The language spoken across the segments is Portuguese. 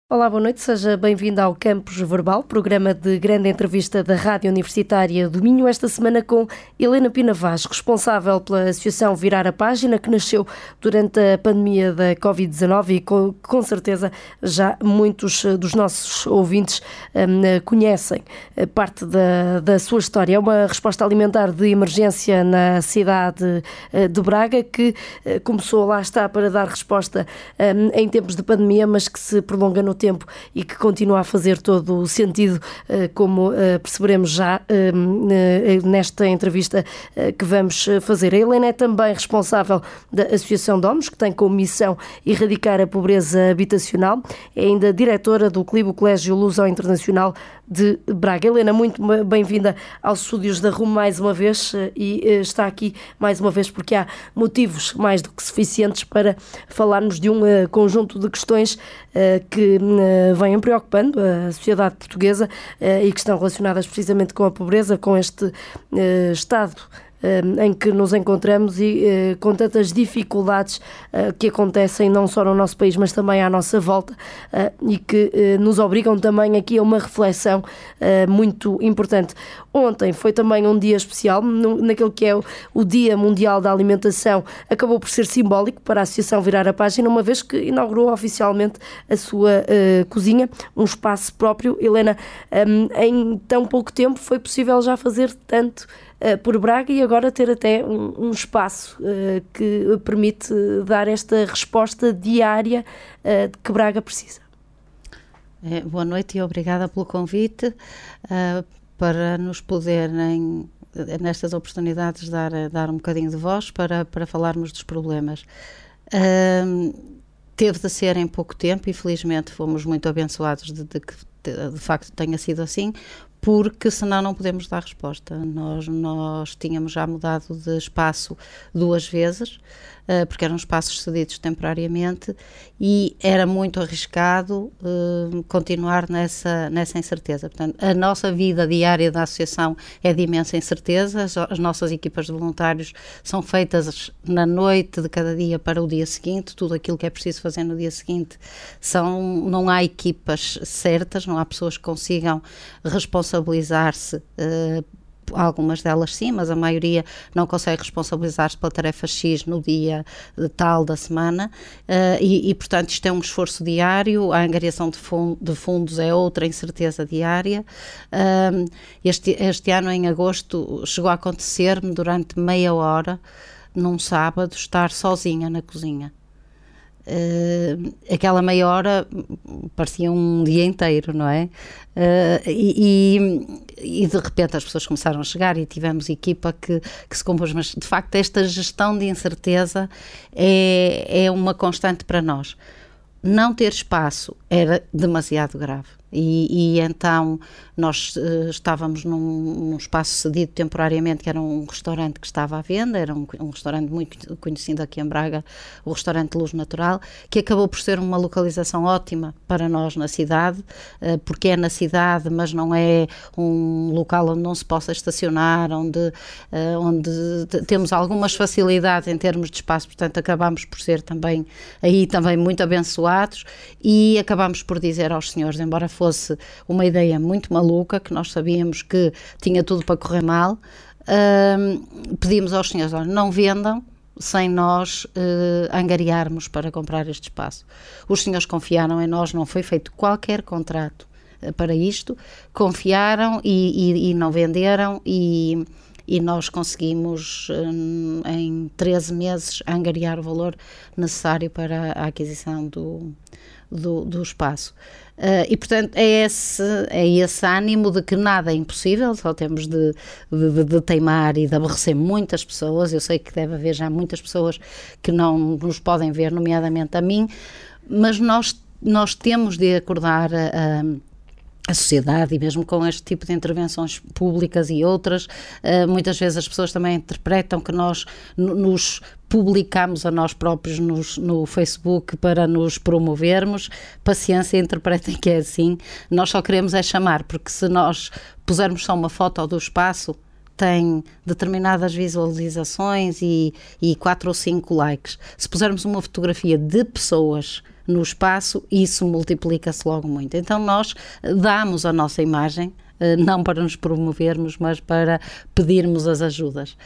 Olá, boa noite, seja bem-vindo ao Campus Verbal, programa de grande entrevista da Rádio Universitária do Minho, esta semana com Helena Pina Vaz, responsável pela Associação Virar a Página, que nasceu durante a pandemia da Covid-19 e com certeza já muitos dos nossos ouvintes conhecem parte da sua história. É uma resposta alimentar de emergência na cidade de Braga, que começou, lá está, para dar resposta em tempos de pandemia, mas que se prolonga no tempo e que continua a fazer todo o sentido, como perceberemos já nesta entrevista que vamos fazer. A Helena é também responsável da Associação Domus, que tem como missão erradicar a pobreza habitacional. É ainda diretora do Clube Colégio Luso Internacional de Braga. Helena, muito bem-vinda aos estúdios da RUM mais uma vez, e está aqui mais uma vez porque há motivos mais do que suficientes para falarmos de um conjunto de questões que venham preocupando a sociedade portuguesa e que estão relacionadas precisamente com a pobreza, com este estado em que nos encontramos e com tantas dificuldades que acontecem não só no nosso país, mas também à nossa volta, e que nos obrigam também aqui a uma reflexão muito importante. Ontem foi também um dia especial, naquele que é o Dia Mundial da Alimentação. Acabou por ser simbólico para a Associação Virar a Página, uma vez que inaugurou oficialmente a sua cozinha, um espaço próprio. Helena, em tão pouco tempo foi possível já fazer tanto por Braga e agora ter até um espaço que permite dar esta resposta diária que Braga precisa. Boa noite e obrigada pelo convite, para nos poderem, nestas oportunidades, dar um bocadinho de voz para falarmos dos problemas. Teve de ser em pouco tempo e felizmente fomos muito abençoados de que de facto tenha sido assim, porque senão não podemos dar resposta. Nós tínhamos já mudado de espaço 2 vezes, porque eram espaços cedidos temporariamente e era muito arriscado continuar nessa incerteza. Portanto, a nossa vida diária da associação é de imensa incerteza. As nossas equipas de voluntários são feitas na noite de cada dia para o dia seguinte. Tudo aquilo que é preciso fazer no dia seguinte não há equipas certas, não há pessoas que consigam responsabilizar-se. Algumas delas sim, mas a maioria não consegue responsabilizar-se pela tarefa X no dia tal da semana, e portanto isto é um esforço diário. A angariação de fundos é outra incerteza diária. Este ano, em agosto, chegou a acontecer-me durante meia hora, num sábado, estar sozinha na cozinha. Aquela meia hora parecia um dia inteiro, não é? E de repente as pessoas começaram a chegar e tivemos equipa que se compôs, mas de facto esta gestão de incerteza é uma constante para nós. Não ter espaço era demasiado grave. E então nós estávamos num espaço cedido temporariamente, que era um restaurante que estava à venda, era um restaurante muito conhecido aqui em Braga, o restaurante Luz Natural, que acabou por ser uma localização ótima para nós na cidade, porque é na cidade, mas não é um local onde não se possa estacionar, onde temos algumas facilidades em termos de espaço, portanto acabamos por ser também muito abençoados e acabamos por dizer aos senhores, embora fosse uma ideia muito maluca, que nós sabíamos que tinha tudo para correr mal, pedimos aos senhores, olha, não vendam sem nós angariarmos para comprar este espaço. Os senhores confiaram em nós, não foi feito qualquer contrato para isto, confiaram e não venderam, e nós conseguimos em 13 meses angariar o valor necessário para a aquisição do espaço. E portanto é esse ânimo de que nada é impossível, só temos de teimar e de aborrecer muitas pessoas. Eu sei que deve haver já muitas pessoas que não nos podem ver, nomeadamente a mim, mas nós temos de acordar a sociedade, e mesmo com este tipo de intervenções públicas e outras, muitas vezes as pessoas também interpretam que nós nos publicamos a nós próprios no Facebook para nos promovermos. Paciência, interpretem que é assim. Nós só queremos é chamar, porque se nós pusermos só uma foto do espaço, tem determinadas visualizações e 4 ou 5 likes. Se pusermos uma fotografia de pessoas no espaço, isso multiplica-se logo muito. Então nós damos a nossa imagem, não para nos promovermos, mas para pedirmos as ajudas.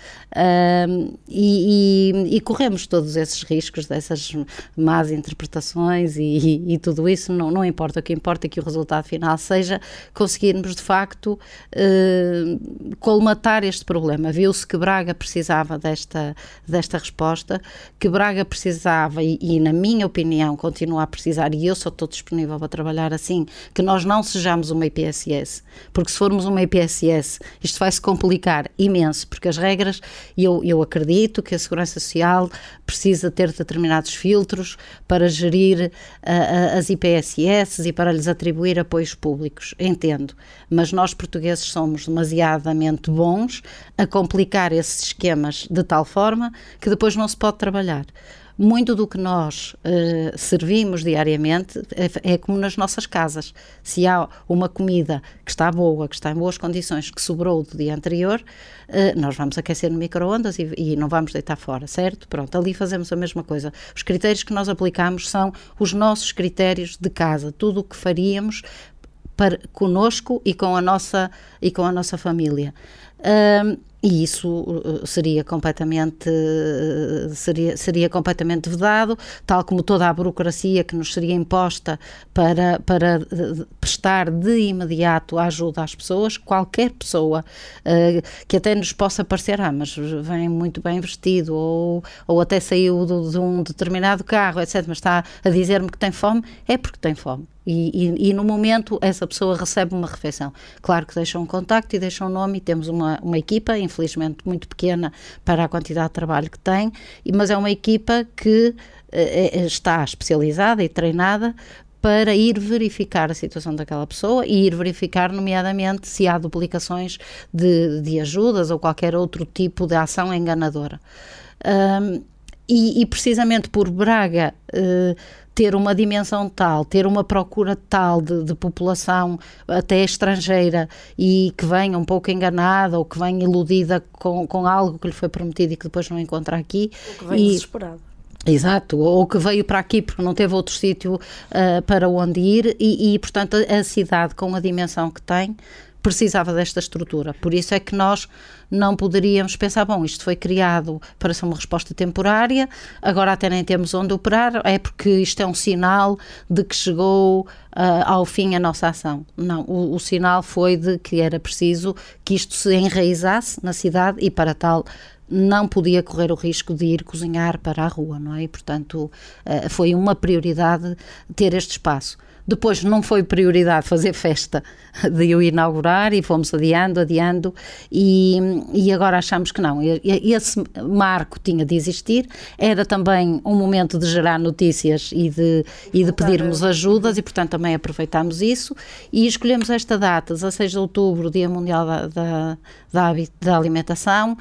E corremos todos esses riscos, dessas más interpretações e tudo isso, não importa. O que importa é que o resultado final seja conseguirmos, de facto, colmatar este problema. Viu-se que Braga precisava desta resposta, que Braga precisava, e na minha opinião continua a precisar, e eu só estou disponível para trabalhar assim, que nós não sejamos uma IPSS, porque se formos uma IPSS, isto vai se complicar imenso, porque as regras, eu acredito que a Segurança Social precisa ter determinados filtros para gerir as IPSS e para lhes atribuir apoios públicos, entendo, mas nós portugueses somos demasiadamente bons a complicar esses esquemas de tal forma que depois não se pode trabalhar. Muito do que nós servimos diariamente é como nas nossas casas. Se há uma comida que está boa, que está em boas condições, que sobrou do dia anterior, nós vamos aquecer no micro-ondas e não vamos deitar fora, certo? Pronto, ali fazemos a mesma coisa. Os critérios que nós aplicamos são os nossos critérios de casa, tudo o que faríamos conosco e com a nossa família. E isso seria completamente vedado, tal como toda a burocracia que nos seria imposta para prestar de imediato a ajuda às pessoas. Qualquer pessoa que até nos possa parecer, mas vem muito bem vestido, ou até saiu de um determinado carro, etc., mas está a dizer-me que tem fome, é porque tem fome. E no momento essa pessoa recebe uma refeição. Claro que deixa um contacto e deixa um nome, e temos uma equipa, infelizmente muito pequena para a quantidade de trabalho que tem, mas é uma equipa que está especializada e treinada para ir verificar a situação daquela pessoa e ir verificar, nomeadamente, se há duplicações de ajudas ou qualquer outro tipo de ação enganadora. E precisamente por Braga ter uma dimensão tal, ter uma procura tal de população até estrangeira e que venha um pouco enganada ou que venha iludida com algo que lhe foi prometido e que depois não encontra aqui. Ou que venha desesperado. Exato, ou que veio para aqui porque não teve outro sítio para onde ir e, portanto, a cidade com a dimensão que tem precisava desta estrutura. Por isso é que nós não poderíamos pensar, isto foi criado para ser uma resposta temporária, agora até nem temos onde operar, é porque isto é um sinal de que chegou ao fim a nossa ação. Não, o sinal foi de que era preciso que isto se enraizasse na cidade e para tal não podia correr o risco de ir cozinhar para a rua, não é? E, portanto, foi uma prioridade ter este espaço. Depois não foi prioridade fazer festa de o inaugurar e fomos adiando e agora achamos que não. Esse marco tinha de existir, era também um momento de gerar notícias e de pedirmos ajudas e, portanto, também aproveitámos isso e escolhemos esta data, 16 de outubro, Dia Mundial da Alimentação.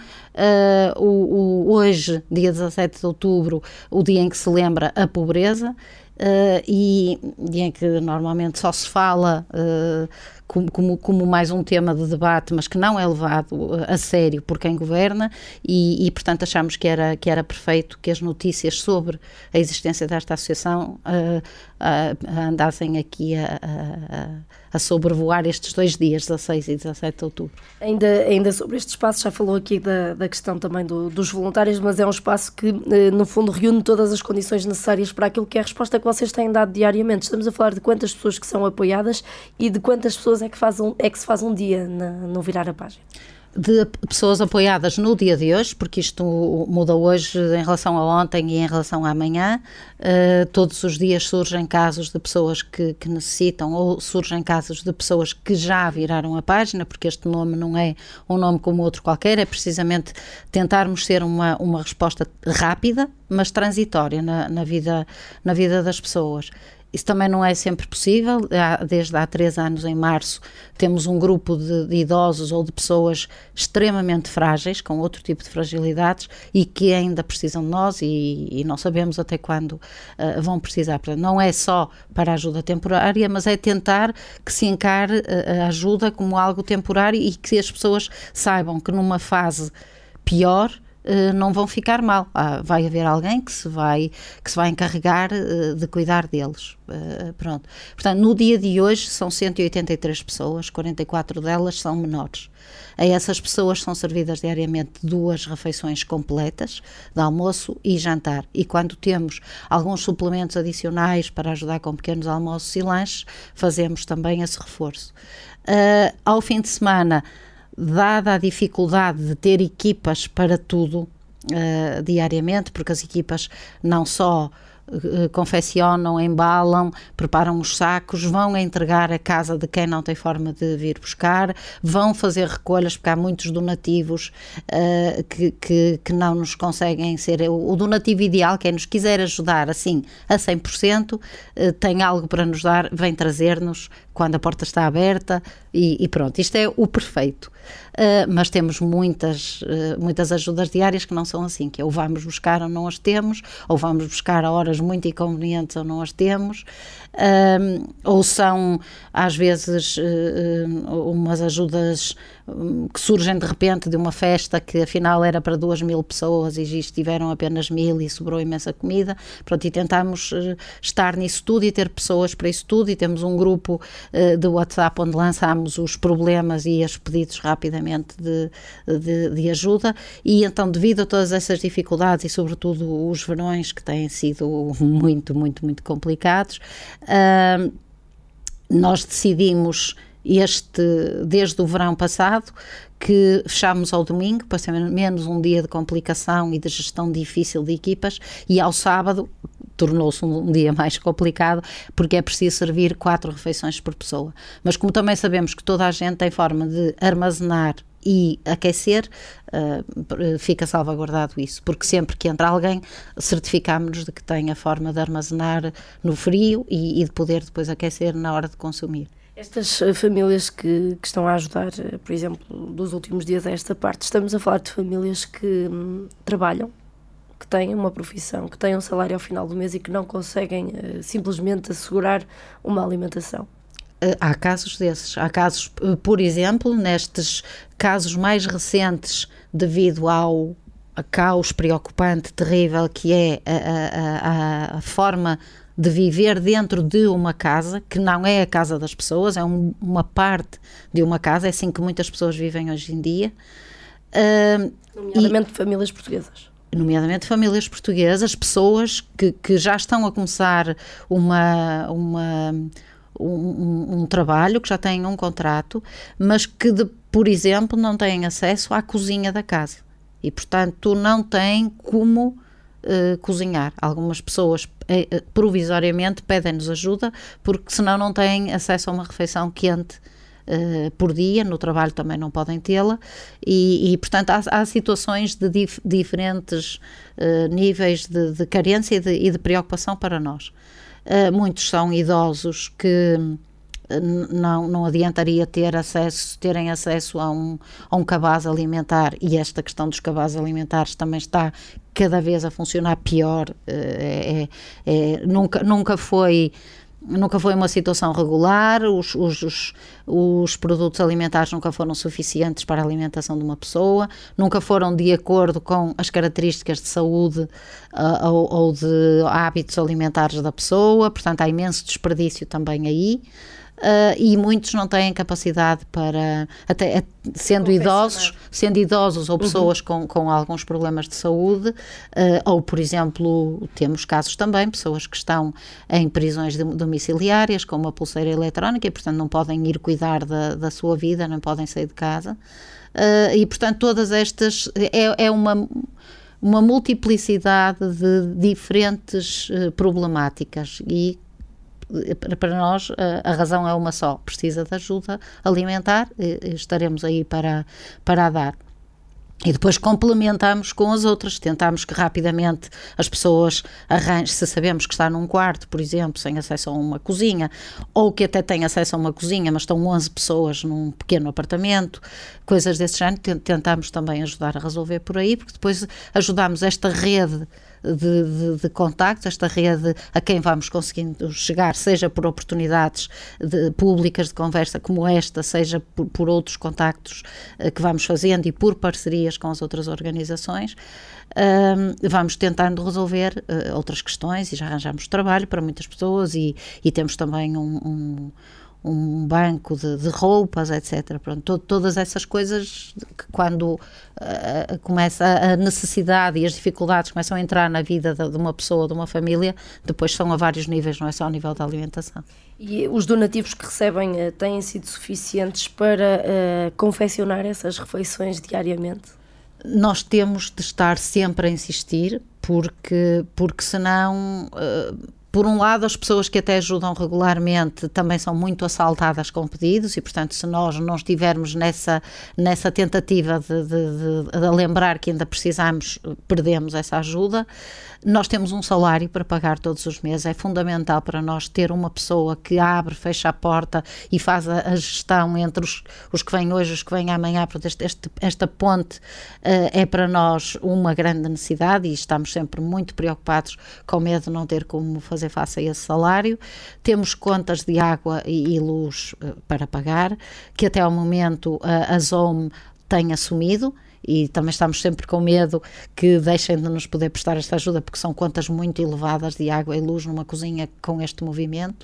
Hoje, dia 17 de outubro, o dia em que se lembra a pobreza. E em que normalmente só se fala como mais um tema de debate, mas que não é levado a sério por quem governa e portanto achamos que era perfeito que as notícias sobre a existência desta associação andassem aqui a sobrevoar estes 2 dias, 16 e 17 de outubro. Ainda sobre este espaço, já falou aqui da questão também dos voluntários, mas é um espaço que no fundo reúne todas as condições necessárias para aquilo que é a resposta que vocês têm dado diariamente. Estamos a falar de quantas pessoas que são apoiadas e de quantas pessoas é que se faz um dia no Virar a Página? De pessoas apoiadas no dia de hoje, porque isto muda hoje em relação a ontem e em relação a amanhã. Todos os dias surgem casos de pessoas que necessitam ou surgem casos de pessoas que já viraram a página, porque este nome não é um nome como outro qualquer, é precisamente tentarmos ser uma resposta rápida, mas transitória na vida das pessoas. Isso também não é sempre possível. Desde há 3 anos, em março, temos um grupo de idosos ou de pessoas extremamente frágeis, com outro tipo de fragilidades, e que ainda precisam de nós e não sabemos até quando vão precisar. Portanto, não é só para ajuda temporária, mas é tentar que se encare a ajuda como algo temporário e que as pessoas saibam que numa fase pior não vão ficar mal. Vai haver alguém que se vai encarregar de cuidar deles. Pronto. Portanto, no dia de hoje são 183 pessoas, 44 delas são menores. A essas pessoas são servidas diariamente 2 refeições completas, de almoço e jantar. E quando temos alguns suplementos adicionais para ajudar com pequenos almoços e lanches, fazemos também esse reforço. Ao fim de semana, dada a dificuldade de ter equipas para tudo diariamente, porque as equipas não só confeccionam, embalam, preparam os sacos, vão entregar à casa de quem não tem forma de vir buscar, vão fazer recolhas, porque há muitos donativos que não nos conseguem ser o donativo ideal. Quem nos quiser ajudar assim a 100%, tem algo para nos dar, vem trazer-nos quando a porta está aberta e pronto, isto é o perfeito. Mas temos muitas ajudas diárias que não são assim, que ou vamos buscar ou não as temos, ou vamos buscar a horas muito inconvenientes ou não as temos, ou são às vezes umas ajudas que surgem de repente de uma festa que afinal era para 2.000 pessoas e estiveram apenas 1.000 e sobrou imensa comida. Pronto, e tentamos estar nisso tudo e ter pessoas para isso tudo, e temos um grupo de WhatsApp onde lançamos os problemas e os pedidos rapidamente de ajuda. E então, devido a todas essas dificuldades e sobretudo os verões que têm sido muito, muito, muito complicados, nós decidimos desde o verão passado, que fechámos ao domingo, para ser menos um dia de complicação e de gestão difícil de equipas, e ao sábado tornou-se um dia mais complicado, porque é preciso servir 4 refeições por pessoa. Mas como também sabemos que toda a gente tem forma de armazenar e aquecer, fica salvaguardado isso, porque sempre que entra alguém, certificamos-nos de que tem a forma de armazenar no frio e de poder depois aquecer na hora de consumir. Estas famílias que estão a ajudar, por exemplo, dos últimos dias a esta parte, estamos a falar de famílias que trabalham, que têm uma profissão, que têm um salário ao final do mês e que não conseguem simplesmente assegurar uma alimentação. Há casos desses. Há casos, por exemplo, nestes casos mais recentes, devido ao caos preocupante, terrível, que é a forma de viver dentro de uma casa, que não é a casa das pessoas, é uma parte de uma casa, é assim que muitas pessoas vivem hoje em dia. Nomeadamente famílias portuguesas. Nomeadamente famílias portuguesas, pessoas que já estão a começar um trabalho, que já têm um contrato, mas que, por exemplo, não têm acesso à cozinha da casa. E, portanto, não têm como cozinhar. Algumas pessoas provisoriamente pedem-nos ajuda, porque senão não têm acesso a uma refeição quente por dia. No trabalho também não podem tê-la, e portanto há situações de diferentes níveis de carência e de preocupação para nós. Muitos são idosos que não adiantaria terem acesso a um cabaz alimentar, e esta questão dos cabazes alimentares também está cada vez a funcionar pior. Nunca foi uma situação regular, os produtos alimentares nunca foram suficientes para a alimentação de uma pessoa, nunca foram de acordo com as características de saúde ou de hábitos alimentares da pessoa. Portanto, há imenso desperdício também aí. E muitos não têm capacidade para, até sendo idosos ou pessoas com alguns problemas de saúde, ou, por exemplo, temos casos também, pessoas que estão em prisões domiciliárias com uma pulseira eletrónica e, portanto, não podem ir cuidar da sua vida, não podem sair de casa, e, portanto, todas estas é uma multiplicidade de diferentes problemáticas, e para nós a razão é uma só: precisa de ajuda alimentar, estaremos aí para a dar. E depois complementamos com as outras, tentamos que rapidamente as pessoas arranjem, se sabemos que está num quarto, por exemplo, sem acesso a uma cozinha, ou que até tem acesso a uma cozinha, mas estão 11 pessoas num pequeno apartamento, coisas desse género, tentamos também ajudar a resolver por aí, porque depois ajudamos esta rede de contactos, esta rede a quem vamos conseguindo chegar, seja por oportunidades públicas de conversa como esta, seja por outros contactos que vamos fazendo e por parcerias com as outras organizações, vamos tentando resolver outras questões e já arranjamos trabalho para muitas pessoas e temos também um banco de roupas, etc. Pronto, todas essas coisas que quando começa a necessidade e as dificuldades começam a entrar na vida de uma pessoa, de uma família, depois são a vários níveis, não é só ao nível da alimentação. E os donativos que recebem têm sido suficientes para confeccionar essas refeições diariamente? Nós temos de estar sempre a insistir, porque senão... Por um lado, as pessoas que até ajudam regularmente também são muito assaltadas com pedidos e, portanto, se nós não estivermos nessa tentativa de lembrar que ainda precisamos, perdemos essa ajuda. Nós temos um salário para pagar todos os meses, é fundamental para nós ter uma pessoa que abre, fecha a porta e faz a gestão entre os que vêm hoje e os que vêm amanhã. Esta ponte é para nós uma grande necessidade e estamos sempre muito preocupados com medo de não ter como fazer face a esse salário. Temos contas de água e luz para pagar, que até ao momento a ZOM tem assumido, e também estamos sempre com medo que deixem de nos poder prestar esta ajuda, porque são contas muito elevadas de água e luz numa cozinha com este movimento.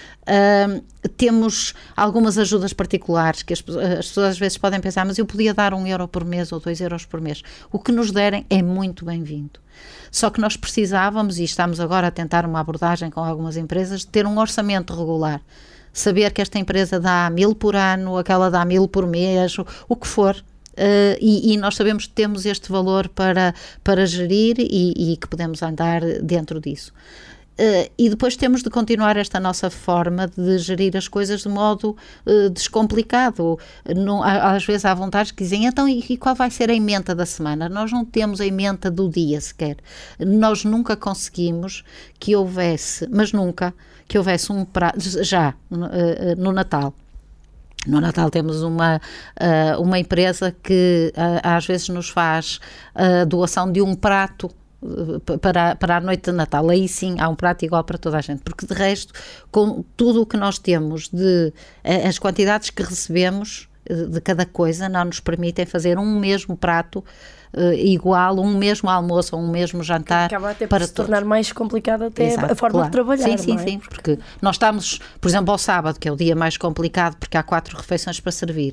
Temos algumas ajudas particulares que as pessoas às vezes podem pensar, mas eu podia dar €1 por mês ou €2 por mês. O que nos derem é muito bem-vindo. Só que nós precisávamos, e estamos agora a tentar uma abordagem com algumas empresas, de ter um orçamento regular. Saber que esta empresa dá 1.000 por ano, aquela dá 1.000 por mês, o que for. E nós sabemos que temos este valor para gerir e que podemos andar dentro disso. E depois temos de continuar esta nossa forma de gerir as coisas de modo descomplicado. Às vezes há vontades que dizem, então e qual vai ser a emenda da semana? Nós não temos a emenda do dia sequer. Nós nunca conseguimos que houvesse, mas nunca, que houvesse um prato, já no Natal. No Natal temos uma empresa que às vezes nos faz a doação de um prato para a noite de Natal. Aí sim há um prato igual para toda a gente, porque de resto, com tudo o que nós temos, as quantidades que recebemos de cada coisa, não nos permitem fazer um mesmo prato igual, um mesmo almoço ou um mesmo jantar. Acaba até para se tornar mais complicado até. Exato, a forma claro. de trabalhar. Sim, não é? Sim, porque nós estamos, por exemplo, ao sábado, que é o dia mais complicado, porque há 4 refeições para servir.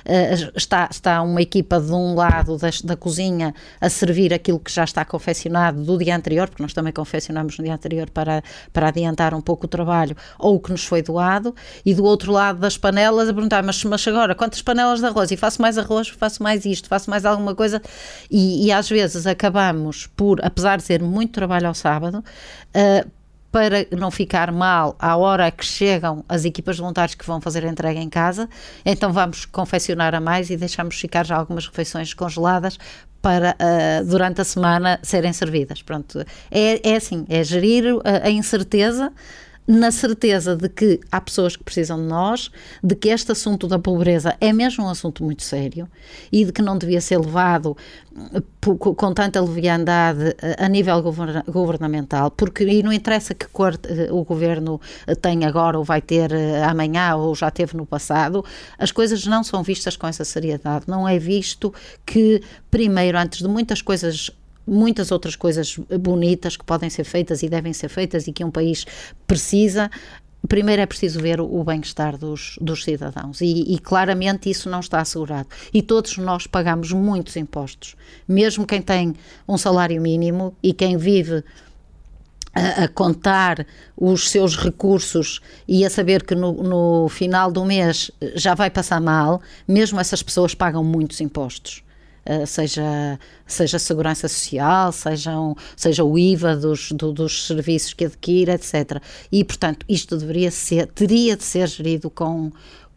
Está uma equipa de um lado da cozinha a servir aquilo que já está confeccionado do dia anterior, porque nós também confeccionamos no dia anterior para adiantar um pouco o trabalho, ou o que nos foi doado, e do outro lado das panelas a perguntar, mas agora, quantas panelas de arroz? E faço mais arroz, faço mais isto, faço mais alguma coisa. E às vezes acabamos por, apesar de ser muito trabalho ao sábado, para não ficar mal à hora que chegam as equipas de voluntários que vão fazer a entrega em casa, então vamos confeccionar a mais e deixamos ficar já algumas refeições congeladas para durante a semana serem servidas. Pronto, é assim, é gerir a incerteza, na certeza de que há pessoas que precisam de nós, de que este assunto da pobreza é mesmo um assunto muito sério e de que não devia ser levado com tanta leviandade a nível governamental, porque e não interessa que cor o governo tem agora ou vai ter amanhã ou já teve no passado, as coisas não são vistas com essa seriedade. Não é visto que, primeiro, antes de muitas outras coisas bonitas que podem ser feitas e devem ser feitas e que um país precisa, primeiro é preciso ver o bem-estar dos cidadãos e claramente isso não está assegurado. E todos nós pagamos muitos impostos, mesmo quem tem um salário mínimo e quem vive a contar os seus recursos e a saber que no final do mês já vai passar mal, mesmo essas pessoas pagam muitos impostos. Seja segurança social, seja o IVA dos serviços que adquire, etc. E, portanto, isto teria de ser gerido com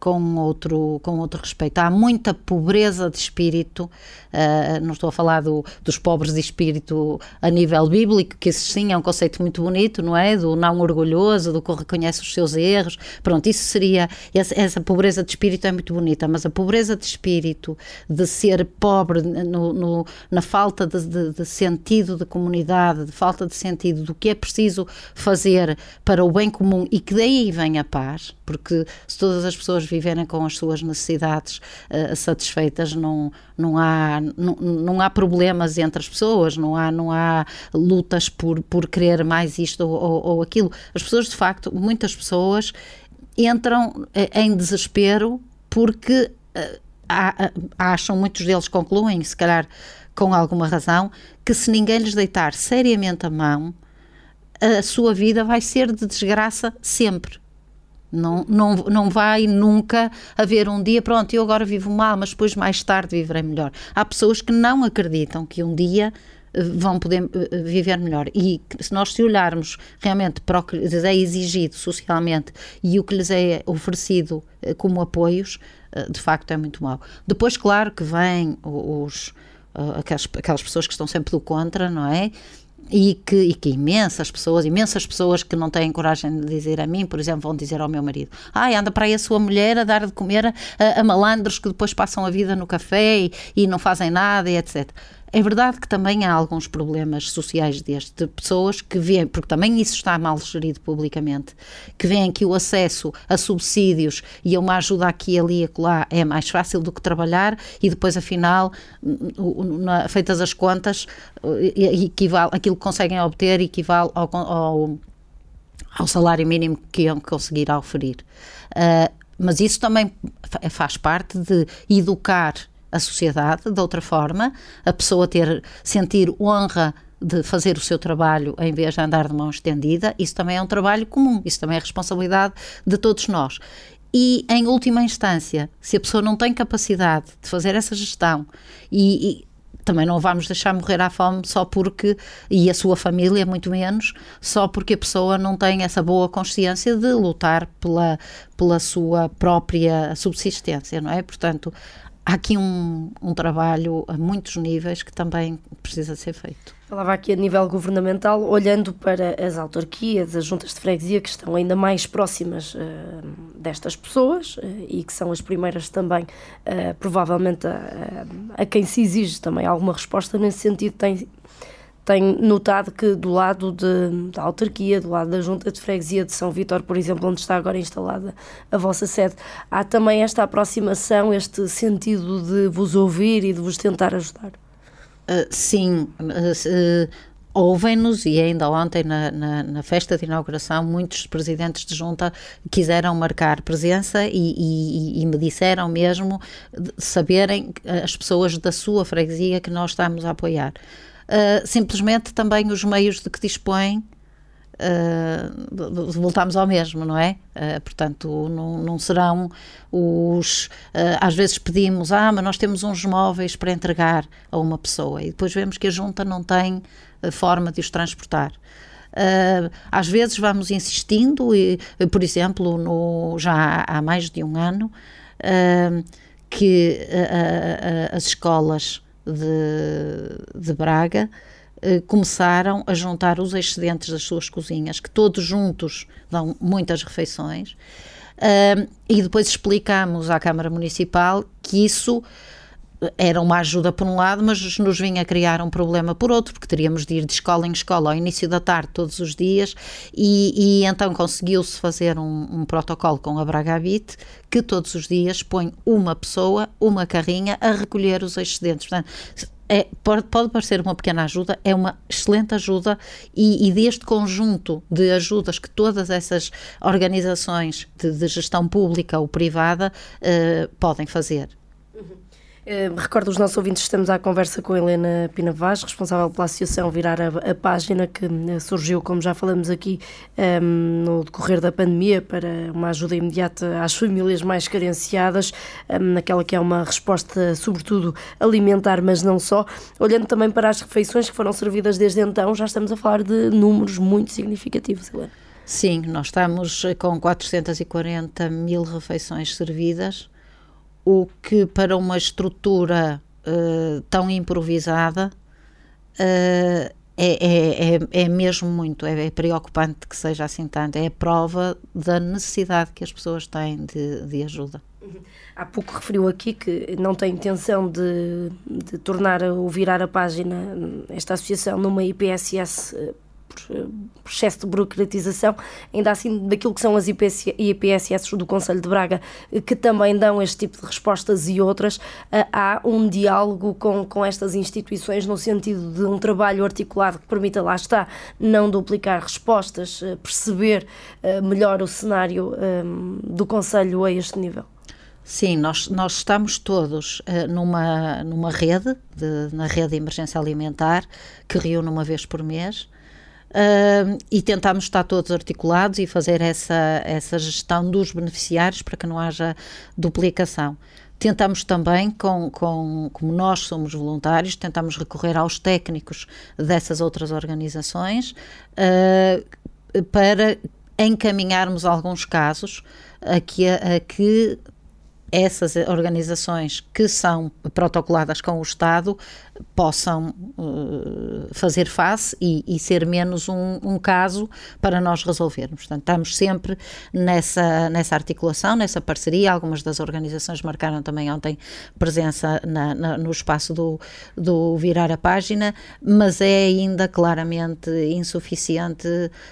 com outro respeito. Há muita pobreza de espírito, não estou a falar dos pobres de espírito a nível bíblico, que isso sim é um conceito muito bonito, não é? Do não orgulhoso, do que reconhece os seus erros. Pronto, isso seria, essa pobreza de espírito é muito bonita, mas a pobreza de espírito, de ser pobre na falta de sentido de comunidade, de falta de sentido do que é preciso fazer para o bem comum, e que daí vem a paz, porque se todas as pessoas viverem com as suas necessidades satisfeitas, não há problemas entre as pessoas, não há lutas por querer mais isto ou aquilo. As pessoas, de facto, muitas pessoas entram em desespero porque acham, muitos deles concluem, se calhar com alguma razão, que se ninguém lhes deitar seriamente a mão, a sua vida vai ser de desgraça sempre. Não vai nunca haver um dia, pronto, eu agora vivo mal, mas depois mais tarde viverei melhor. Há pessoas que não acreditam que um dia vão poder viver melhor, e se nós se olharmos realmente para o que lhes é exigido socialmente e o que lhes é oferecido como apoios, de facto é muito mau. Depois, claro que vêm aquelas pessoas que estão sempre do contra, não é? E que imensas pessoas que não têm coragem de dizer a mim, por exemplo, vão dizer ao meu marido: anda para aí a sua mulher a dar de comer a malandros que depois passam a vida no café e não fazem nada, e etc. É verdade que também há alguns problemas sociais de pessoas que veem, porque também isso está mal gerido publicamente, que veem que o acesso a subsídios e a uma ajuda aqui, ali e acolá é mais fácil do que trabalhar, e depois, afinal, feitas as contas, aquilo que conseguem obter equivale ao salário mínimo que iam conseguir oferir. Mas isso também faz parte de educar a sociedade de outra forma, a pessoa sentir honra de fazer o seu trabalho em vez de andar de mão estendida. Isso também é um trabalho comum, isso também é responsabilidade de todos nós. E, em última instância, se a pessoa não tem capacidade de fazer essa gestão, e também não vamos deixar morrer à fome só porque, e a sua família muito menos, só porque a pessoa não tem essa boa consciência de lutar pela sua própria subsistência, não é? Portanto, há aqui um trabalho a muitos níveis que também precisa ser feito. Falava aqui a nível governamental, olhando para as autarquias, as juntas de freguesia, que estão ainda mais próximas destas pessoas e que são as primeiras também, provavelmente, a quem se exige também alguma resposta nesse sentido. Tem notado que do lado da autarquia, do lado da junta de freguesia de São Vítor, por exemplo, onde está agora instalada a vossa sede, há também esta aproximação, este sentido de vos ouvir e de vos tentar ajudar? Sim, ouvem-nos, e ainda ontem na festa de inauguração muitos presidentes de junta quiseram marcar presença e me disseram mesmo de saberem as pessoas da sua freguesia que nós estamos a apoiar. Simplesmente também os meios de que dispõem, voltamos ao mesmo, não é? Portanto, não serão às vezes pedimos, mas nós temos uns móveis para entregar a uma pessoa, e depois vemos que a junta não tem forma de os transportar. Às vezes vamos insistindo, por exemplo, já há mais de um ano, que as escolas de Braga começaram a juntar os excedentes das suas cozinhas, que todos juntos dão muitas refeições, e depois explicámos à Câmara Municipal que isso era uma ajuda por um lado, mas nos vinha a criar um problema por outro, porque teríamos de ir de escola em escola ao início da tarde todos os dias, e então conseguiu-se fazer um protocolo com a Braga Habite, que todos os dias põe uma pessoa, uma carrinha, a recolher os excedentes. Portanto, pode parecer uma pequena ajuda, é uma excelente ajuda, e deste conjunto de ajudas que todas essas organizações de gestão pública ou privada podem fazer. Recordo os nossos ouvintes que estamos à conversa com Helena Pina Vaz, responsável pela associação Virar a Página, que surgiu, como já falamos aqui, no decorrer da pandemia, para uma ajuda imediata às famílias mais carenciadas, naquela que é uma resposta sobretudo alimentar, mas não só. Olhando também para as refeições que foram servidas desde então, já estamos a falar de números muito significativos, Helena. Sim, nós estamos com 440 mil refeições servidas, o que para uma estrutura tão improvisada é mesmo muito, é preocupante que seja assim tanto, é a prova da necessidade que as pessoas têm de ajuda. Há pouco referiu aqui que não tem intenção de tornar ou virar a página esta associação numa IPSS por excesso de burocratização, ainda assim daquilo que são as IPSS do Conselho de Braga, que também dão este tipo de respostas e outras, há um diálogo com estas instituições no sentido de um trabalho articulado que permita, lá está, não duplicar respostas, perceber melhor o cenário do Conselho a este nível. Sim, nós estamos todos numa rede, na rede de emergência alimentar, que reúne uma vez por mês, e tentamos estar todos articulados e fazer essa gestão dos beneficiários para que não haja duplicação. Tentamos também, como nós somos voluntários, tentamos recorrer aos técnicos dessas outras organizações para encaminharmos alguns casos a que essas organizações que são protocoladas com o Estado possam fazer face e ser menos um caso para nós resolvermos. Portanto, estamos sempre nessa articulação, nessa parceria. Algumas das organizações marcaram também ontem presença no espaço do Virar a Página, mas é ainda claramente insuficiente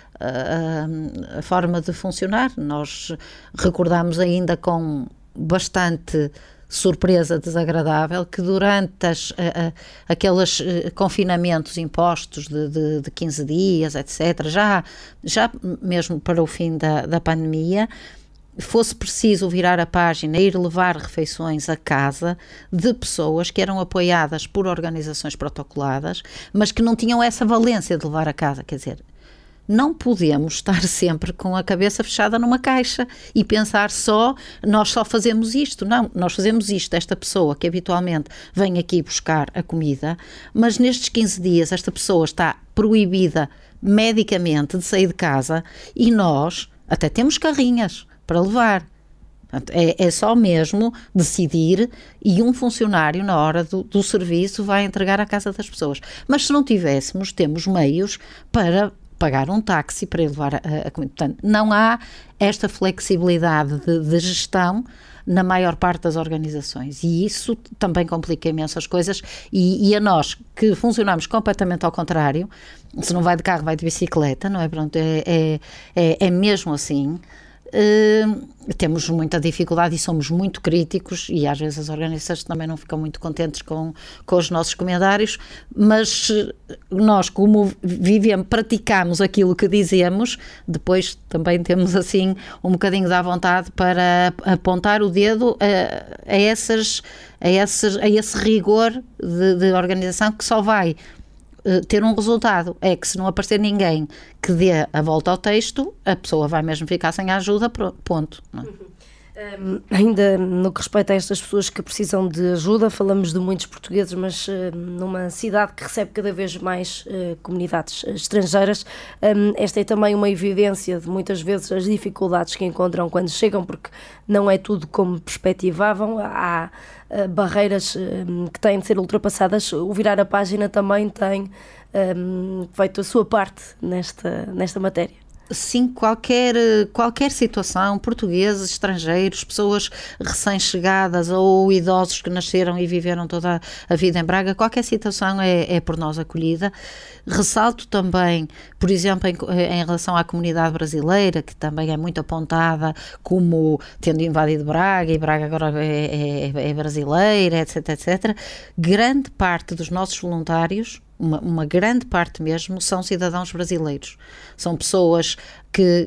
a forma de funcionar. Nós recordamos ainda com bastante surpresa desagradável que durante aqueles confinamentos impostos de 15 dias, etc., já mesmo para o fim da pandemia, fosse preciso virar a página e ir levar refeições a casa de pessoas que eram apoiadas por organizações protocoladas, mas que não tinham essa valência de levar a casa, quer dizer, não podemos estar sempre com a cabeça fechada numa caixa e pensar nós só fazemos isto. Não, nós fazemos isto, esta pessoa que habitualmente vem aqui buscar a comida, mas nestes 15 dias esta pessoa está proibida medicamente de sair de casa e nós até temos carrinhas para levar. É só mesmo decidir e um funcionário na hora do serviço vai entregar à casa das pessoas. Mas se não tivéssemos, temos meios para pagar um táxi para ir levar a comida. Portanto, não há esta flexibilidade de gestão na maior parte das organizações e isso também complica imenso as coisas e a nós que funcionamos completamente ao contrário, se não vai de carro vai de bicicleta, não é? Pronto, é mesmo assim. Temos muita dificuldade e somos muito críticos e às vezes as organizações também não ficam muito contentes com os nossos comentários, mas nós como praticamos aquilo que dizemos, depois também temos assim um bocadinho da vontade para apontar o dedo a esse rigor de organização que só vai ter um resultado, é que se não aparecer ninguém que dê a volta ao texto, a pessoa vai mesmo ficar sem a ajuda, ponto. Não é? Ainda no que respeita a estas pessoas que precisam de ajuda, falamos de muitos portugueses, mas numa cidade que recebe cada vez mais comunidades estrangeiras, esta é também uma evidência de muitas vezes as dificuldades que encontram quando chegam, porque não é tudo como perspectivavam, há barreiras que têm de ser ultrapassadas. O Virar a Página também tem feito a sua parte nesta matéria. Sim, qualquer situação, portugueses, estrangeiros, pessoas recém-chegadas ou idosos que nasceram e viveram toda a vida em Braga, qualquer situação é por nós acolhida. Ressalto também, por exemplo, em relação à comunidade brasileira, que também é muito apontada como tendo invadido Braga e Braga agora é brasileira, etc, etc. Grande parte dos nossos voluntários, uma grande parte mesmo, são cidadãos brasileiros. São pessoas que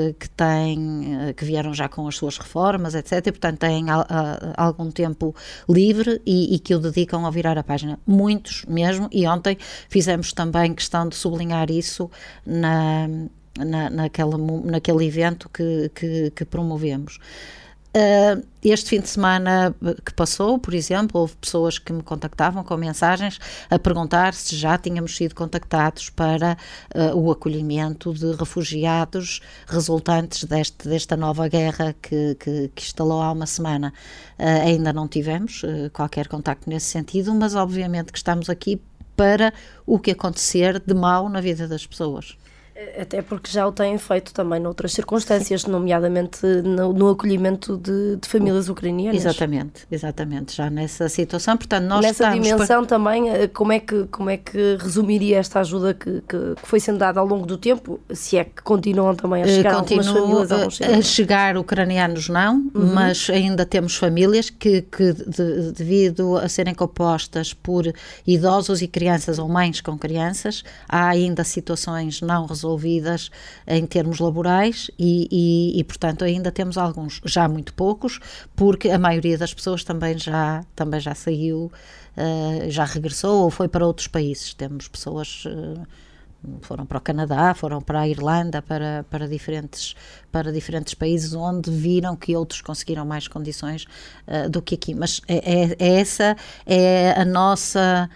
vieram já com as suas reformas, etc. E, portanto, têm algum tempo livre e que o dedicam a Virar a Página. Muitos mesmo, e ontem fizemos também questão de sublinhar isso naquele evento que promovemos. Este fim de semana que passou, por exemplo, houve pessoas que me contactavam com mensagens a perguntar se já tínhamos sido contactados para o acolhimento de refugiados resultantes desta nova guerra que instalou há uma semana. Ainda não tivemos qualquer contacto nesse sentido, mas obviamente que estamos aqui para o que acontecer de mau na vida das pessoas. Até porque já o têm feito também noutras circunstâncias, nomeadamente no acolhimento de famílias ucranianas. Exatamente, já nessa situação, portanto nós nessa dimensão também, como é que resumiria esta ajuda que foi sendo dada ao longo do tempo, se é que continuam também a chegar algumas famílias? A chegar ucranianos não, mas ainda temos famílias que devido a serem compostas por idosos e crianças ou mães com crianças, há ainda situações não resolvidas em termos laborais e portanto ainda temos alguns, já muito poucos, porque a maioria das pessoas também já saiu, já regressou ou foi para outros países. Temos pessoas foram para o Canadá, foram para a Irlanda, para diferentes países onde viram que outros conseguiram mais condições do que aqui, mas essa é a nossa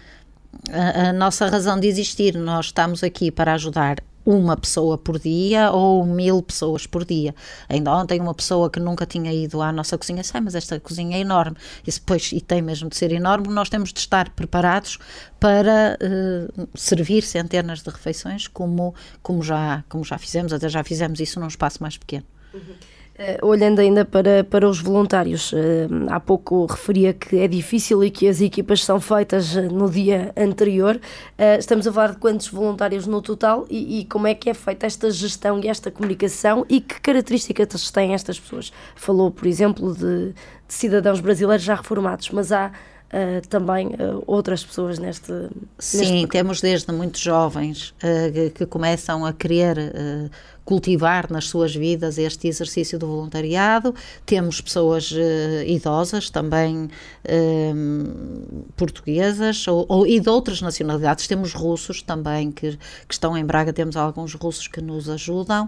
razão de existir. Nós estamos aqui para ajudar uma pessoa por dia ou 1000 pessoas por dia. Ainda ontem uma pessoa que nunca tinha ido à nossa cozinha disse, mas esta cozinha é enorme, e tem mesmo de ser enorme, nós temos de estar preparados para servir centenas de refeições como já fizemos, até já fizemos isso num espaço mais pequeno. Olhando ainda para os voluntários, há pouco referia que é difícil e que as equipas são feitas no dia anterior. Estamos a falar de quantos voluntários no total e como é que é feita esta gestão e esta comunicação e que características têm estas pessoas? Falou, por exemplo, de cidadãos brasileiros já reformados, mas há também outras pessoas neste temos desde muito jovens que começam a querer cultivar nas suas vidas este exercício do voluntariado. Temos pessoas idosas também, portuguesas e de outras nacionalidades. Temos russos também que estão em Braga, temos alguns russos que nos ajudam,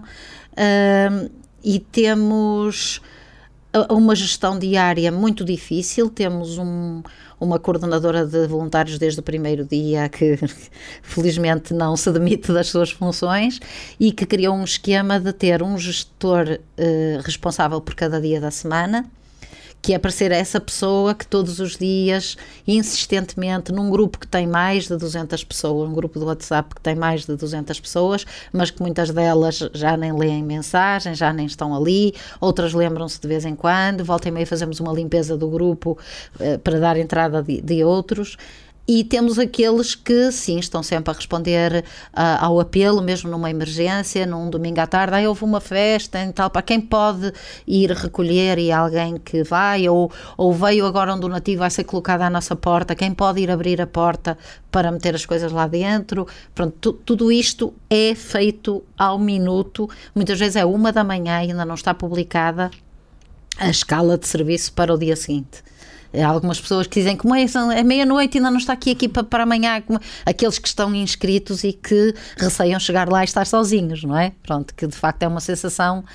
e temos uma gestão diária muito difícil. Temos uma coordenadora de voluntários desde o primeiro dia que felizmente não se demite das suas funções e que criou um esquema de ter um gestor responsável por cada dia da semana, que é para ser essa pessoa que todos os dias, insistentemente, num grupo que tem mais de 200 pessoas, um grupo do WhatsApp que tem mais de 200 pessoas, mas que muitas delas já nem leem mensagens, já nem estão ali, outras lembram-se de vez em quando, volta e meia fazemos uma limpeza do grupo para dar entrada de outros. E temos aqueles que, sim, estão sempre a responder ao apelo, mesmo numa emergência, num domingo à tarde, houve uma festa e tal, para quem pode ir recolher e alguém que vai, ou veio agora um donativo, vai ser colocado à nossa porta, quem pode ir abrir a porta para meter as coisas lá dentro. Pronto, tudo isto é feito ao minuto, muitas vezes é 1 da manhã e ainda não está publicada a escala de serviço para o dia seguinte. Há algumas pessoas que dizem que é meia-noite e ainda não está aqui para amanhã, aqueles que estão inscritos e que receiam chegar lá e estar sozinhos, não é? Pronto, que de facto é uma sensação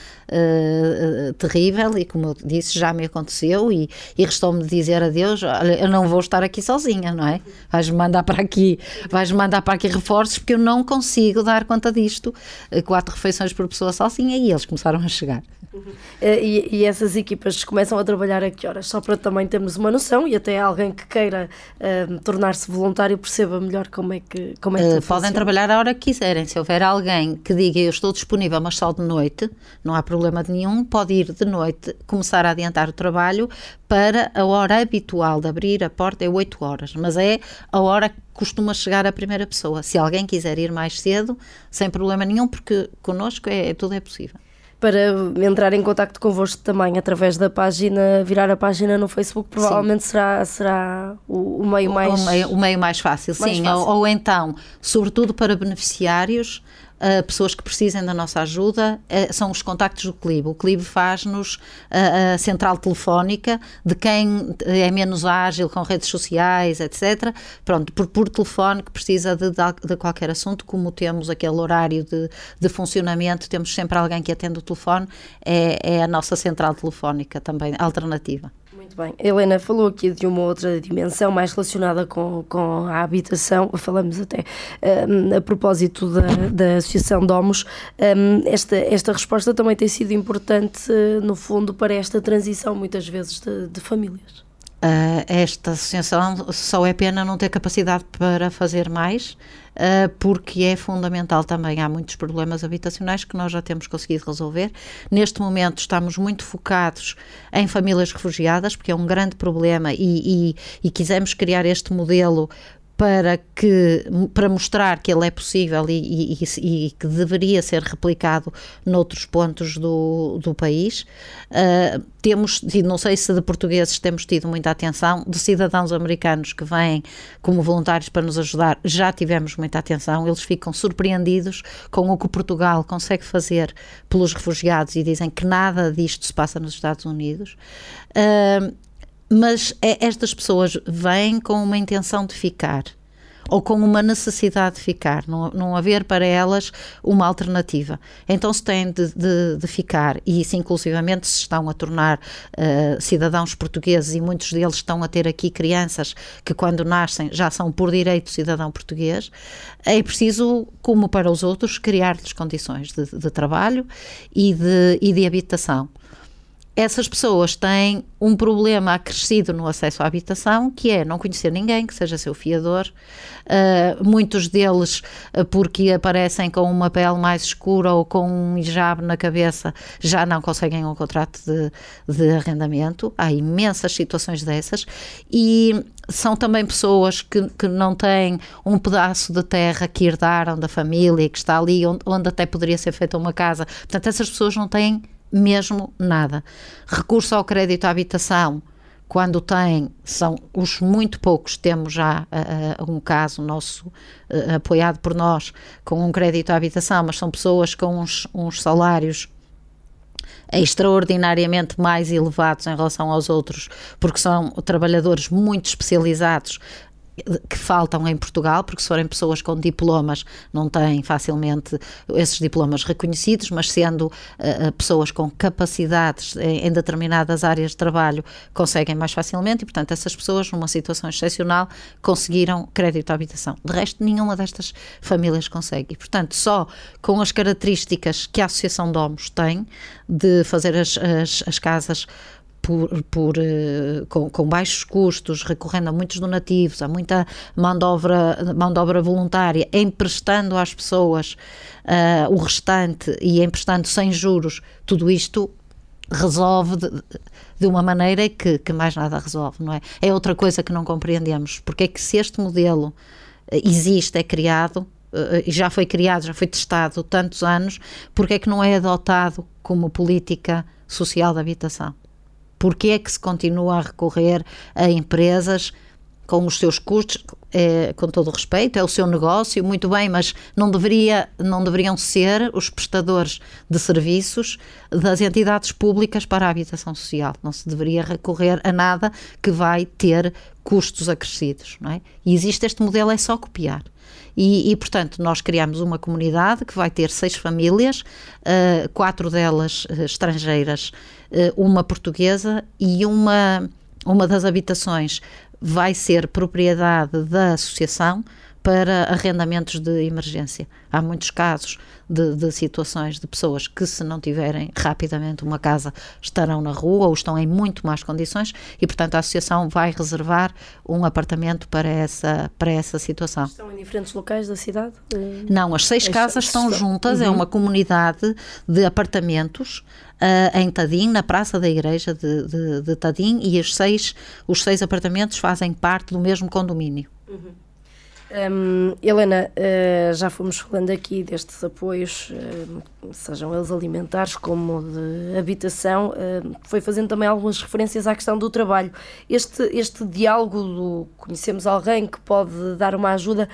terrível e, como eu disse, já me aconteceu e restou-me dizer a Deus, olha, eu não vou estar aqui sozinha, não é? Vais-me mandar para aqui reforços, porque eu não consigo dar conta disto, 4 refeições por pessoa sozinha, e eles começaram a chegar. E essas equipas começam a trabalhar a que horas? Só para também termos uma noção e até alguém que queira tornar-se voluntário perceba melhor como é que podem trabalhar a hora que quiserem. Se houver alguém que diga eu estou disponível, mas só de noite, não há problema nenhum, pode ir de noite, começar a adiantar o trabalho para a hora habitual de abrir a porta, é 8 horas, mas é a hora que costuma chegar a primeira pessoa. Se alguém quiser ir mais cedo, sem problema nenhum, porque connosco tudo é possível. Para entrar em contacto convosco também através da página, virar a página no Facebook, provavelmente será o meio mais... O meio mais fácil, sim. Ou então, sobretudo para beneficiários, pessoas que precisem da nossa ajuda, são os contactos do CLIB. O CLIB faz-nos a central telefónica de quem é menos ágil com redes sociais, etc. Pronto, por telefone, que precisa de qualquer assunto, como temos aquele horário de funcionamento, temos sempre alguém que atende o telefone, é a nossa central telefónica também, alternativa. Muito bem. Helena falou aqui de uma outra dimensão mais relacionada com a habitação. Falamos até a propósito da Associação Domus. Esta resposta também tem sido importante, no fundo, para esta transição, muitas vezes, de famílias. Esta associação só é pena não ter capacidade para fazer mais, porque é fundamental também. Há muitos problemas habitacionais que nós já temos conseguido resolver. Neste momento estamos muito focados em famílias refugiadas, porque é um grande problema e quisemos criar este modelo para mostrar que ele é possível e que deveria ser replicado noutros pontos do país. Temos, e não sei se de portugueses temos tido muita atenção, de cidadãos americanos que vêm como voluntários para nos ajudar, já tivemos muita atenção. Eles ficam surpreendidos com o que Portugal consegue fazer pelos refugiados e dizem que nada disto se passa nos Estados Unidos. Mas estas pessoas vêm com uma intenção de ficar, ou com uma necessidade de ficar, não haver para elas uma alternativa. Então se têm de ficar, e se inclusivamente se estão a tornar cidadãos portugueses, e muitos deles estão a ter aqui crianças que quando nascem já são por direito cidadão português, é preciso, como para os outros, criar-lhes condições de trabalho e de habitação. Essas pessoas têm um problema acrescido no acesso à habitação, que é não conhecer ninguém que seja seu fiador. Muitos deles, porque aparecem com uma pele mais escura ou com um hijab na cabeça, já não conseguem um contrato de arrendamento. Há imensas situações dessas. E são também pessoas que não têm um pedaço de terra que herdaram da família, que está ali onde até poderia ser feita uma casa. Portanto, essas pessoas não têm mesmo nada. Recurso ao crédito à habitação, quando têm, são os muito poucos. Temos já um caso nosso, apoiado por nós, com um crédito à habitação, mas são pessoas com uns salários extraordinariamente mais elevados em relação aos outros, porque são trabalhadores muito especializados que faltam em Portugal, porque se forem pessoas com diplomas não têm facilmente esses diplomas reconhecidos, mas sendo pessoas com capacidades em determinadas áreas de trabalho conseguem mais facilmente, e portanto essas pessoas numa situação excepcional conseguiram crédito à habitação. De resto, nenhuma destas famílias consegue, e portanto só com as características que a Associação Domus tem de fazer as casas com baixos custos, recorrendo a muitos donativos, a muita mão de obra voluntária, emprestando às pessoas o restante e emprestando sem juros, tudo isto resolve de uma maneira que mais nada resolve, não é? É outra coisa que não compreendemos, porque é que se este modelo existe, é criado, e já foi criado, já foi testado tantos anos, porque é que não é adotado como política social de habitação? Porque é que se continua a recorrer a empresas com os seus custos, com todo o respeito, é o seu negócio, muito bem, mas não deveriam ser os prestadores de serviços das entidades públicas para a habitação social. Não se deveria recorrer a nada que vai ter custos acrescidos, não é? E existe este modelo, é só copiar. E, portanto, nós criamos uma comunidade que vai ter 6 famílias, 4 delas estrangeiras, uma portuguesa, e uma das habitações vai ser propriedade da associação para arrendamentos de emergência. Há muitos casos de situações de pessoas que, se não tiverem rapidamente uma casa, estarão na rua ou estão em muito más condições, e portanto a associação vai reservar um apartamento para essa situação. Estão em diferentes locais da cidade? Não, as 6 casas estão juntas. É uma comunidade de apartamentos em Tadim, na Praça da Igreja de Tadim, e os seis apartamentos fazem parte do mesmo condomínio. Helena, já fomos falando aqui destes apoios, sejam eles alimentares como de habitação, foi fazendo também algumas referências à questão do trabalho. Este diálogo conhecemos alguém que pode dar uma ajuda,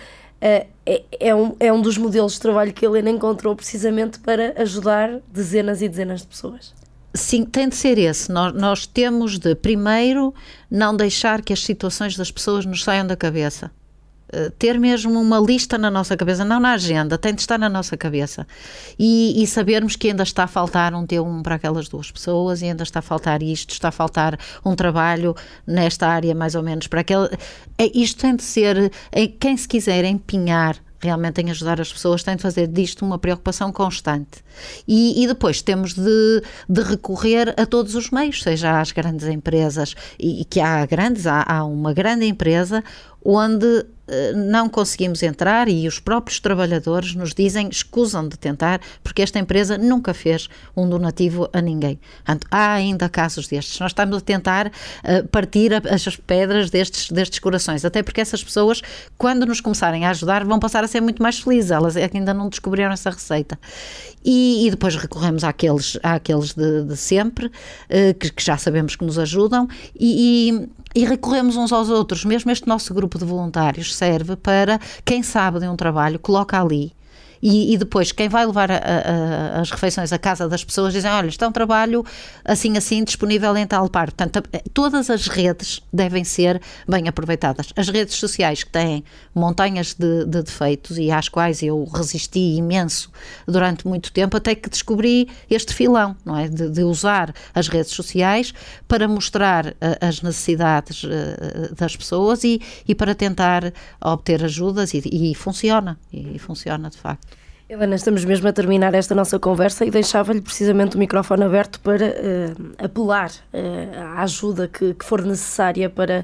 é um dos modelos de trabalho que a Helena encontrou precisamente para ajudar dezenas e dezenas de pessoas. Sim, tem de ser esse. Nós temos de, primeiro, não deixar que as situações das pessoas nos saiam da cabeça. Ter mesmo uma lista na nossa cabeça, não na agenda, tem de estar na nossa cabeça. E sabermos que ainda está a faltar um T1 para aquelas 2 pessoas, e ainda está a faltar isto, está a faltar um trabalho nesta área mais ou menos para aquele... Isto tem de ser, quem se quiser empenhar realmente em ajudar as pessoas, tem de fazer disto uma preocupação constante. E depois temos de recorrer a todos os meios, seja às grandes empresas, e que há uma grande empresa onde não conseguimos entrar e os próprios trabalhadores nos dizem, escusam de tentar, porque esta empresa nunca fez um donativo a ninguém. Há ainda casos destes. Nós estamos a tentar partir as pedras destes corações, até porque essas pessoas, quando nos começarem a ajudar, vão passar a ser muito mais felizes. Elas é que ainda não descobriram essa receita. E depois recorremos àqueles de sempre, que já sabemos que nos ajudam, e recorremos uns aos outros. Mesmo este nosso grupo de voluntários serve para quem sabe de um trabalho, coloca ali. E depois, quem vai levar as refeições à casa das pessoas, dizem, olha, está um trabalho assim disponível em tal parte. Portanto, todas as redes devem ser bem aproveitadas. As redes sociais, que têm montanhas de defeitos e às quais eu resisti imenso durante muito tempo, até que descobri este filão, não é? De usar as redes sociais para mostrar as necessidades das pessoas e para tentar obter ajudas, e funciona de facto. Helena, estamos mesmo a terminar esta nossa conversa e deixava-lhe precisamente o microfone aberto para apelar à ajuda que for necessária para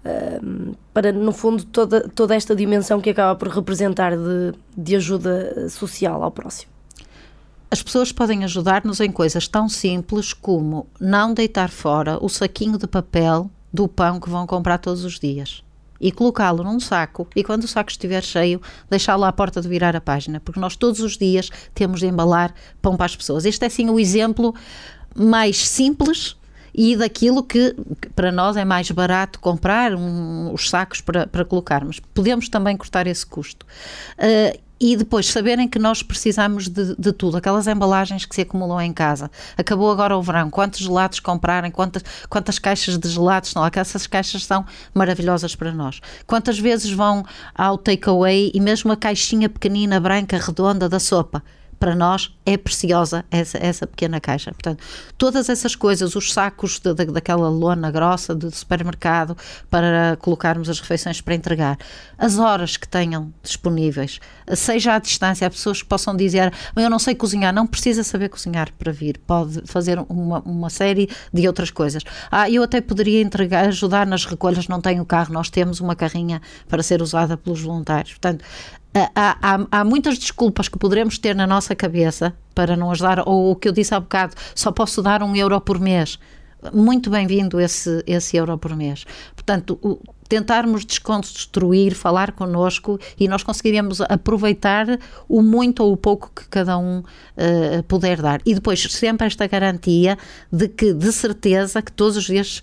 no fundo, toda esta dimensão que acaba por representar de ajuda social ao próximo. As pessoas podem ajudar-nos em coisas tão simples como não deitar fora o saquinho de papel do pão que vão comprar todos os dias e colocá-lo num saco, e quando o saco estiver cheio, deixá-lo à porta de virar a página, porque nós todos os dias temos de embalar pão para as pessoas. Este é sim o exemplo mais simples e daquilo que para nós é mais barato comprar os sacos para colocarmos. Podemos também cortar esse custo. E depois saberem que nós precisamos de tudo, aquelas embalagens que se acumulam em casa. Acabou agora o verão, quantos gelados comprarem, quantas caixas de gelados estão lá, essas caixas são maravilhosas para nós. Quantas vezes vão ao takeaway e mesmo a caixinha pequenina, branca, redonda da sopa, para nós é preciosa essa pequena caixa. Portanto, todas essas coisas, os sacos daquela lona grossa do supermercado para colocarmos as refeições para entregar, as horas que tenham disponíveis, seja à distância, há pessoas que possam dizer, eu não sei cozinhar, não precisa saber cozinhar para vir, pode fazer uma série de outras coisas. Eu até poderia ajudar nas recolhas, não tenho carro, nós temos uma carrinha para ser usada pelos voluntários. Portanto, há muitas desculpas que poderemos ter na nossa cabeça para não ajudar, ou o que eu disse há bocado, só posso dar €1 por mês. Muito bem-vindo esse euro por mês. Portanto, tentarmos desconstruir, falar connosco, e nós conseguiríamos aproveitar o muito ou o pouco que cada um puder dar. E depois sempre esta garantia de que, de certeza, que todos os dias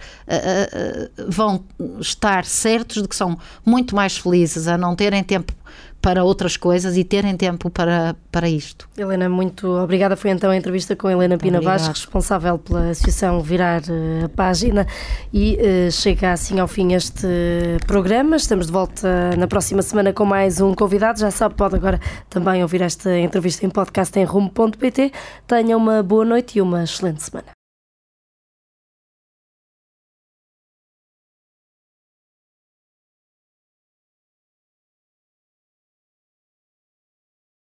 vão estar certos de que são muito mais felizes a não terem tempo para outras coisas e terem tempo para isto. Helena, muito obrigada. Foi então a entrevista com Helena Pina Vaz, responsável pela Associação Virar a Página, e chega assim ao fim este programa. Estamos de volta na próxima semana com mais um convidado. Já sabe, pode agora também ouvir esta entrevista em podcast em rumo.pt. Tenha uma boa noite e uma excelente semana.